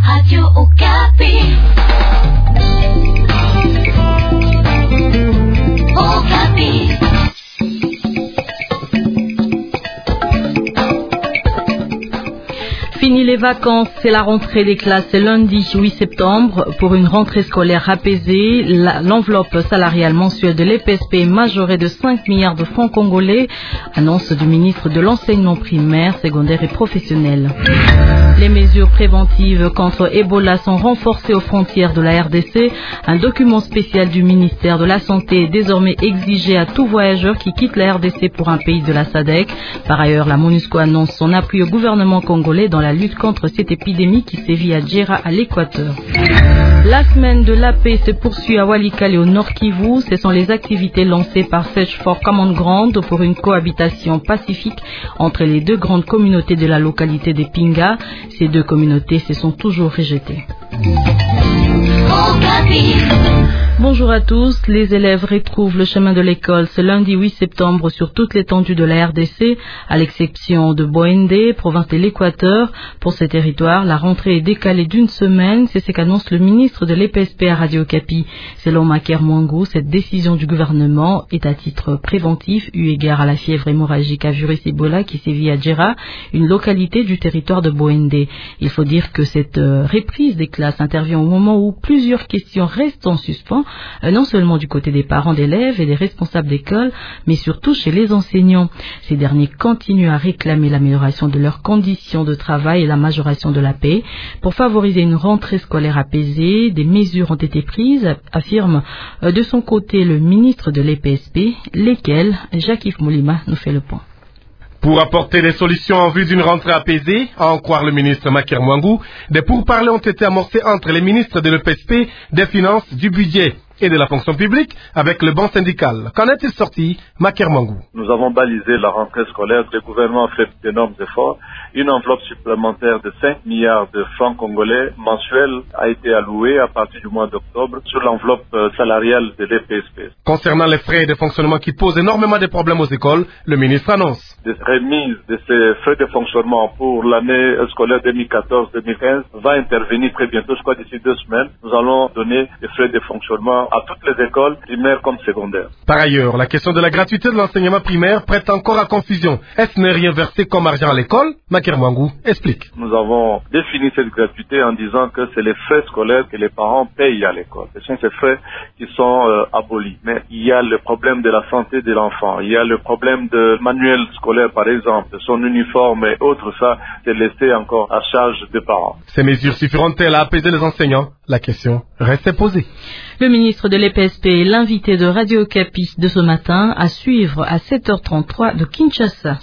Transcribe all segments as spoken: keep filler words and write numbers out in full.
Radio Okapi. Okapi. Fini les vacances, c'est la rentrée des classes, c'est lundi huit septembre. Pour une rentrée scolaire apaisée, la, l'enveloppe salariale mensuelle de l'E P S P est majorée de cinq milliards de francs congolais, annonce du ministre de l'enseignement primaire, secondaire et professionnel. Les mesures préventives contre Ebola sont renforcées aux frontières de la R D C. Un document spécial du ministère de la Santé est désormais exigé à tout voyageur qui quitte la R D C pour un pays de la S A D C. Par ailleurs, la MONUSCO annonce son appui au gouvernement congolais dans la lutte contre cette épidémie qui sévit à Djera à l'Équateur. La semaine de la paix se poursuit à Walikale au Nord Kivu. Ce sont les activités lancées par Search for Common Ground pour une cohabitation pacifique entre les deux grandes communautés de la localité des Pinga. Ces deux communautés se sont toujours rejetées. Bonjour à tous. Les élèves retrouvent le chemin de l'école ce lundi huit septembre sur toute l'étendue de la R D C, à l'exception de Boende, province de l'Équateur. Pour ces territoires, la rentrée est décalée d'une semaine. C'est ce qu'annonce le ministre de l'E P S P à Radio Okapi. Selon Maker Mwangu, cette décision du gouvernement est à titre préventif, eu égard à la fièvre hémorragique à virus Ebola qui sévit à Djera, une localité du territoire de Boende. Il faut dire que cette reprise des classes intervient au moment où plusieurs questions restent en suspens, non seulement du côté des parents d'élèves et des responsables d'école, mais surtout chez les enseignants. Ces derniers continuent à réclamer l'amélioration de leurs conditions de travail et la majoration de la paie. Pour favoriser une rentrée scolaire apaisée, des mesures ont été prises, affirme de son côté le ministre de l'E P S P, lesquelles Jacques-Yves Moulima nous fait le point. Pour apporter des solutions en vue d'une rentrée apaisée, à en croire le ministre Maker Mwangu, des pourparlers ont été amorcés entre les ministres de l'E P S P, des Finances, du Budget et de la fonction publique avec le banc syndical. Qu'en est-il sorti, Maker Mwangu? Nous avons balisé la rentrée scolaire. Le gouvernement a fait d'énormes efforts. Une enveloppe supplémentaire de cinq milliards de francs congolais mensuels a été allouée à partir du mois d'octobre sur l'enveloppe salariale de l'E P S P. Concernant les frais de fonctionnement qui posent énormément de problèmes aux écoles, le ministre annonce des remises de ces frais de fonctionnement pour l'année scolaire deux mille quatorze deux mille quinze va intervenir très bientôt, je crois d'ici deux semaines. Nous allons donner des frais de fonctionnement à toutes les écoles, primaires comme secondaires. Par ailleurs, la question de la gratuité de l'enseignement primaire prête encore à confusion. Est-ce n'est rien versé comme argent à l'école? Maker Mwangu explique. Nous avons défini cette gratuité en disant que c'est les frais scolaires que les parents payent à l'école. Ce sont ces frais qui sont euh, abolis. Mais il y a le problème de la santé de l'enfant. Il y a le problème de manuel scolaire, par exemple, son uniforme et autres. Ça, c'est laissé encore à charge des parents. Ces mesures suffiront-elles à apaiser les enseignants? La question reste posée. Le ministre de l'E P S P est l'invité de Radio Okapi de ce matin à suivre à sept heures trente-trois de Kinshasa.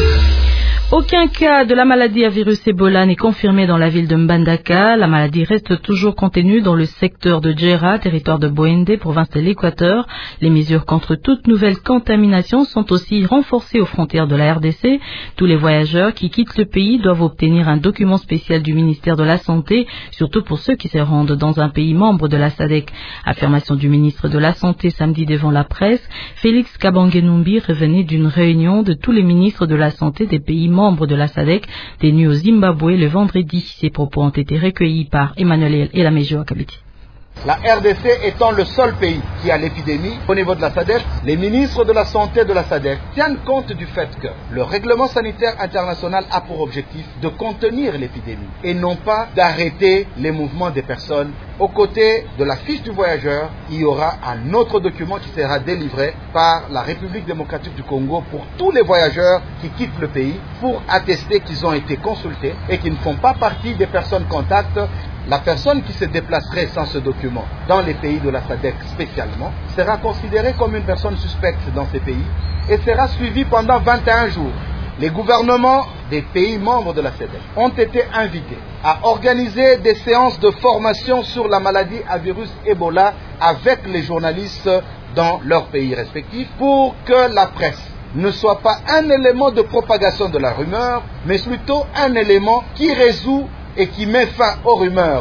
Aucun cas de la maladie à virus Ebola n'est confirmé dans la ville de Mbandaka. La maladie reste toujours contenue dans le secteur de Djera, territoire de Boende, province de l'Équateur. Les mesures contre toute nouvelle contamination sont aussi renforcées aux frontières de la R D C. Tous les voyageurs qui quittent le pays doivent obtenir un document spécial du ministère de la Santé, surtout pour ceux qui se rendent dans un pays membre de la S A D C. Affirmation du ministre de la Santé samedi devant la presse. Félix Kabangenumbi revenait d'une réunion de tous les ministres de la Santé des pays membres de la S A D C, tenue au Zimbabwe le vendredi. Ces propos ont été recueillis par Emmanuel Elamejo Akabiti. La R D C étant le seul pays qui a l'épidémie au niveau de la S A D C, les ministres de la Santé de la S A D C tiennent compte du fait que le règlement sanitaire international a pour objectif de contenir l'épidémie et non pas d'arrêter les mouvements des personnes. Aux côtés de la fiche du voyageur, il y aura un autre document qui sera délivré par la République démocratique du Congo pour tous les voyageurs qui quittent le pays pour attester qu'ils ont été consultés et qu'ils ne font pas partie des personnes contacts. La personne qui se déplacerait sans ce document dans les pays de la S A D C spécialement sera considérée comme une personne suspecte dans ces pays et sera suivie pendant vingt et un jours. Les gouvernements des pays membres de la S A D C ont été invités à organiser des séances de formation sur la maladie à virus Ebola avec les journalistes dans leurs pays respectifs pour que la presse ne soit pas un élément de propagation de la rumeur, mais plutôt un élément qui résout et qui met fin aux rumeurs.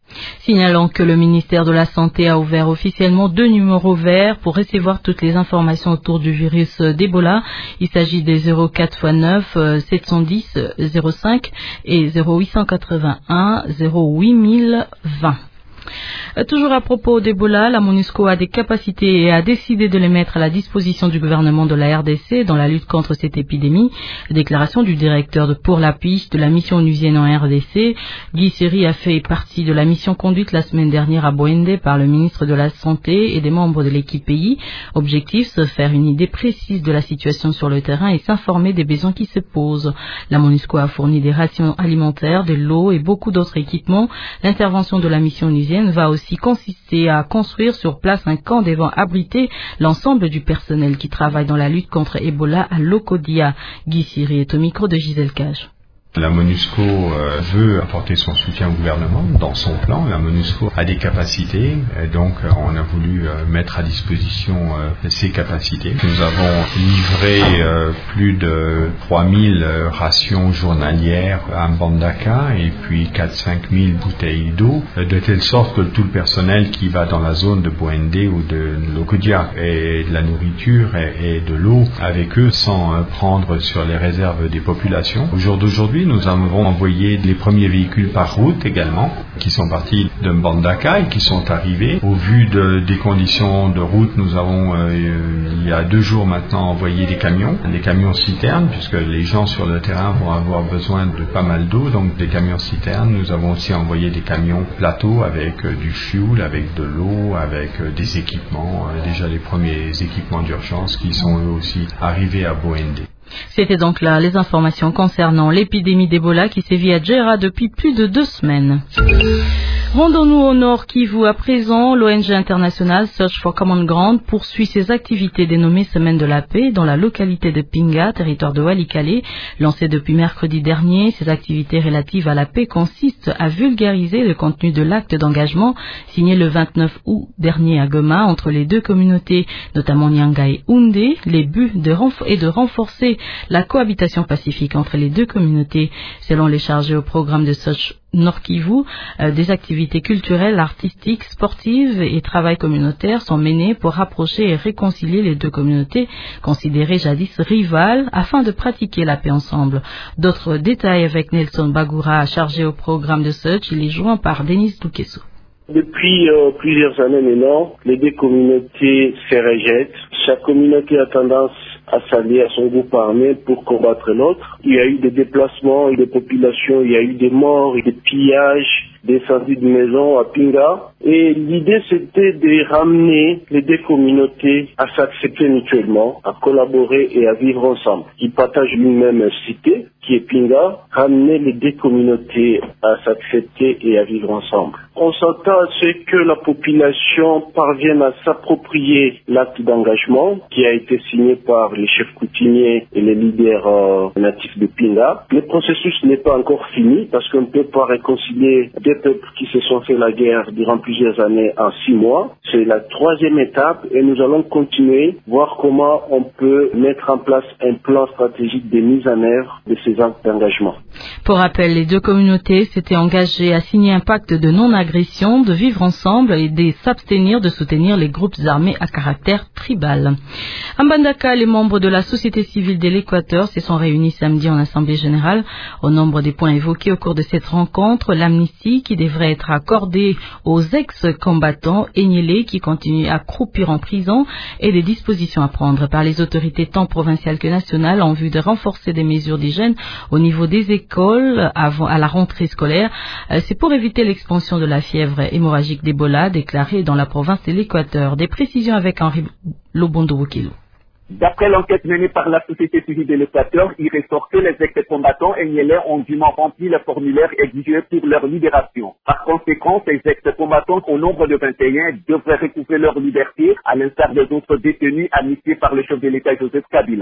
Signalons que le ministère de la Santé a ouvert officiellement deux numéros verts pour recevoir toutes les informations autour du virus d'Ebola. Il s'agit des zéro quatre fois neuf sept cent dix zéro cinq et zéro huit cent quatre-vingt-un zéro huit mille vingt. Toujours à propos d'Ebola, la MONUSCO a des capacités et a décidé de les mettre à la disposition du gouvernement de la R D C dans la lutte contre cette épidémie. Déclaration du directeur de, pour l'appui de la mission onusienne en R D C. Guy Siri a fait partie de la mission conduite la semaine dernière à Boende par le ministre de la Santé et des membres de l'équipe pays. Objectif, se faire une idée précise de la situation sur le terrain et s'informer des besoins qui se posent. La MONUSCO a fourni des rations alimentaires, de l'eau et beaucoup d'autres équipements. L'intervention de la mission onusienne va aussi consister à construire sur place un camp devant abriter l'ensemble du personnel qui travaille dans la lutte contre Ebola à Lokodia. Guy Siri est au micro de Gisèle Cage. La MONUSCO euh, veut apporter son soutien au gouvernement dans son plan. La MONUSCO a des capacités, et donc euh, on a voulu euh, mettre à disposition euh, ces capacités. Nous avons livré euh, plus de trois mille euh, rations journalières à Mbandaka et puis quatre à cinq mille bouteilles d'eau, euh, de telle sorte que tout le personnel qui va dans la zone de Boende ou de Lokodia ait de la nourriture et, et de l'eau avec eux sans euh, prendre sur les réserves des populations. Au jour d'aujourd'hui, nous avons envoyé les premiers véhicules par route également, qui sont partis de Mbandaka et qui sont arrivés. Au vu de, des conditions de route, nous avons, euh, il y a deux jours maintenant, envoyé des camions, des camions citernes, puisque les gens sur le terrain vont avoir besoin de pas mal d'eau, donc des camions citernes. Nous avons aussi envoyé des camions plateaux avec euh, du fuel, avec de l'eau, avec euh, des équipements, euh, déjà les premiers équipements d'urgence qui sont eux aussi arrivés à Boende. C'était donc là les informations concernant l'épidémie d'Ebola qui sévit à Djera depuis plus de deux semaines. Rendons-nous au Nord Kivu à présent. L'O N G internationale Search for Common Ground poursuit ses activités dénommées Semaine de la Paix dans la localité de Pinga, territoire de Walikale. Lancée depuis mercredi dernier, ces activités relatives à la paix consistent à vulgariser le contenu de l'acte d'engagement signé le vingt-neuf août dernier à Goma entre les deux communautés, notamment Nyanga et Houndé. Les buts de renf- est de renforcer la cohabitation pacifique entre les deux communautés. Selon les chargés au programme de Search Nord Kivu, euh, des activités culturelles, artistiques, sportives et travail communautaire sont menées pour rapprocher et réconcilier les deux communautés considérées jadis rivales afin de pratiquer la paix ensemble. D'autres détails avec Nelson Bagoura, chargé au programme de Search. Il est joint par Denis Dukeso. Depuis euh, plusieurs années maintenant, les deux communautés se rejettent. Chaque communauté a tendance à s'allier à son groupe armé pour combattre l'autre. Il y a eu des déplacements, des populations, il y a eu des morts, des pillages, des incendies de maisons à Pinga. Et l'idée, c'était de ramener les deux communautés à s'accepter mutuellement, à collaborer et à vivre ensemble. Ils partagent une même cité, qui est Pinga, ramener les deux communautés à s'accepter et à vivre ensemble. On s'attend à ce que la population parvienne à s'approprier l'acte d'engagement qui a été signé par les chefs coutumiers et les leaders euh, natifs de Pinga. Le processus n'est pas encore fini parce qu'on ne peut pas réconcilier deux peuples qui se sont fait la guerre durant plusieurs années en six mois. C'est la troisième étape et nous allons continuer, voir comment on peut mettre en place un plan stratégique de mise en œuvre de ces actes d'engagement. Pour rappel, les deux communautés s'étaient engagées à signer un pacte de non-agression, de vivre ensemble et de s'abstenir de soutenir les groupes armés à caractère tribal. À Mbandaka, les membres de la société civile de l'Équateur se sont réunis samedi en Assemblée générale. Au nombre des points évoqués au cours de cette rencontre, l'amnistie qui devrait être accordée aux ex-combattants Enyélé qui continuent à croupir en prison et des dispositions à prendre par les autorités tant provinciales que nationales en vue de renforcer des mesures d'hygiène au niveau des écoles avant, à la rentrée scolaire. C'est pour éviter l'expansion de la fièvre hémorragique d'Ebola déclarée dans la province de l'Équateur. Des précisions avec Henri Lobondo-Wokilo. D'après l'enquête menée par la société civile de l'Équateur, il ressort que les ex-combattants Enyélé ont dûment rempli le formulaire exigé pour leur libération. Par conséquent, ces ex-combattants, au nombre de vingt et un, devraient recouvrer leur liberté, à l'instar des autres détenus amnistiés par le chef de l'État Joseph Kabila.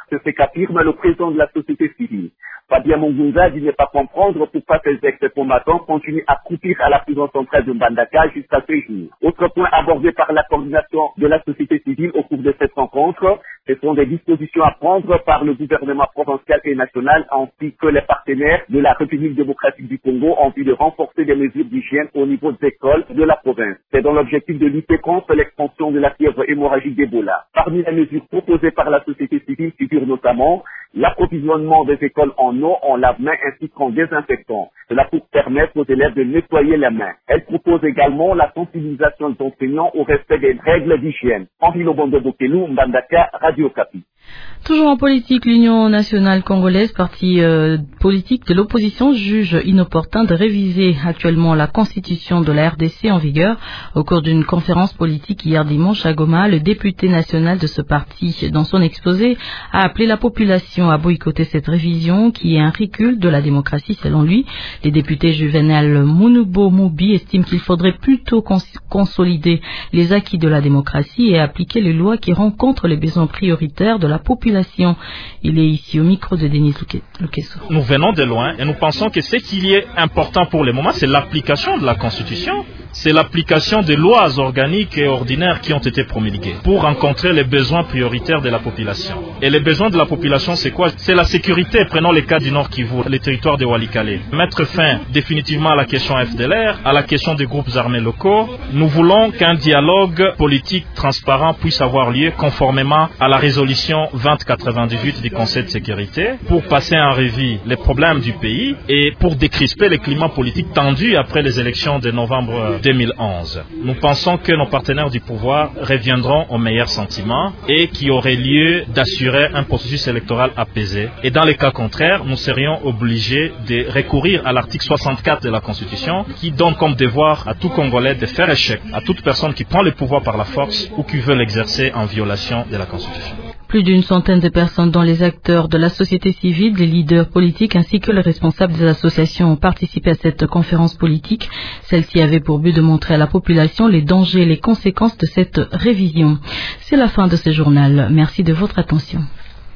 c'est ce qu'affirme le président de la société civile. Fabien Mongunza dit ne pas comprendre pourquoi ces ex-combattants continuent à croupir à la prison centrale de Mbandaka jusqu'à ce jour. Autre point abordé par la coordination de la société civile au cours de cette rencontre, ce sont des dispositions à prendre par le gouvernement provincial et national ainsi que les partenaires de la République démocratique du Congo en vue de renforcer les mesures d'hygiène au niveau des écoles de la province. C'est dans l'objectif de lutter contre l'expansion de la fièvre hémorragique d'Ebola. Parmi les mesures proposées par la société civile figurent notamment l'approvisionnement des écoles en eau, en lave-mains ainsi qu'en désinfectant. Cela pour permettre aux élèves de nettoyer les mains. Elle propose également la sensibilisation des enseignants au respect des règles d'hygiène. Henri Lobondo Bokelu, Mbandaka, Radio Kapi. Toujours en politique, l'Union nationale congolaise, parti euh, politique de l'opposition, juge inopportun de réviser actuellement la constitution de la R D C en vigueur. Au cours d'une conférence politique hier dimanche à Goma, le député national de ce parti, dans son exposé, a appelé la population à boycotter cette révision qui est un recul de la démocratie selon lui. Les députés Juvenal Munubo Mubi estiment qu'il faudrait plutôt cons consolider les acquis de la démocratie et appliquer les lois qui rencontrent les besoins prioritaires de la population. Il est ici au micro de Denis Lukeso. Nous venons de loin et nous pensons que ce qui est important pour le moment, c'est l'application de la Constitution. C'est l'application des lois organiques et ordinaires qui ont été promulguées pour rencontrer les besoins prioritaires de la population. Et les besoins de la population, c'est quoi? C'est la sécurité. Prenons le cas du Nord Kivu, les territoires de Walikale. Mettre fin définitivement à la question F D L R, à la question des groupes armés locaux. Nous voulons qu'un dialogue politique transparent puisse avoir lieu conformément à la résolution vingt quatre-vingt-dix-huit du Conseil de sécurité pour passer en revue les problèmes du pays et pour décrisper le climat politique tendu après les élections de novembre deux mille onze. Nous pensons que nos partenaires du pouvoir reviendront au meilleur sentiment et qu'il y aurait lieu d'assurer un processus électoral apaisé. Et dans les cas contraires, nous serions obligés de recourir à l'article soixante-quatre de la Constitution qui donne comme devoir à tout Congolais de faire échec à toute personne qui prend le pouvoir par la force ou qui veut l'exercer en violation de la Constitution. Plus d'une centaine de personnes, dont les acteurs de la société civile, les leaders politiques ainsi que les responsables des associations, ont participé à cette conférence politique. Celle-ci avait pour but de montrer à la population les dangers et les conséquences de cette révision. C'est la fin de ce journal. Merci de votre attention.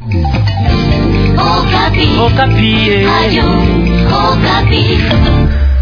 Okapi. Okapi. Radio Okapi.